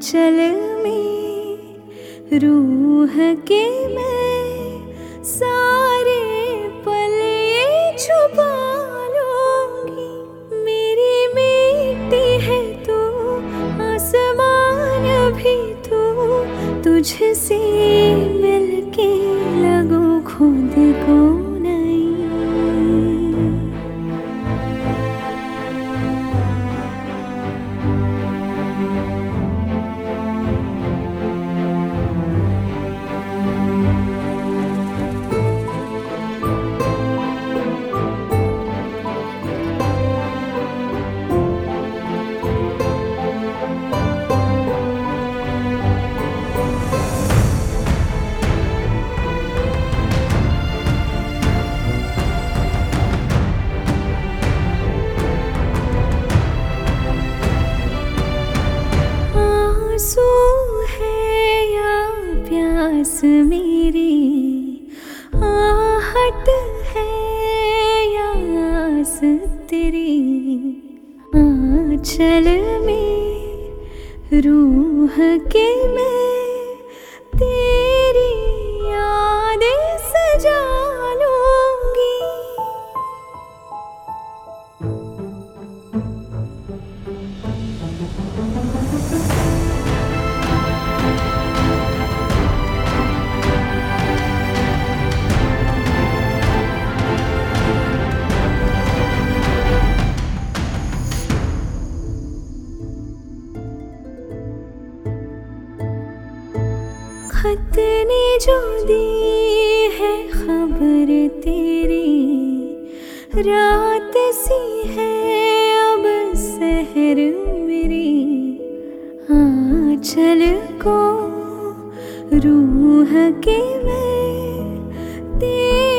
आंचल में रूह के मैं सारे पल ये छुपा लूंगी। मेरी मिट्टी है तू, आसमान भी तू, तुझसे मिलके लगूं खुद को नहीं। आंसू है या प्यास मेरी, आहट है या आस तेरी, आंचल में रूह के मैं तेरी यादें सजा लूंगी। खत ने जो दी है खबर तेरी, रात सी है अब सहर मेरी, आंचल को रूह के मैं तेरी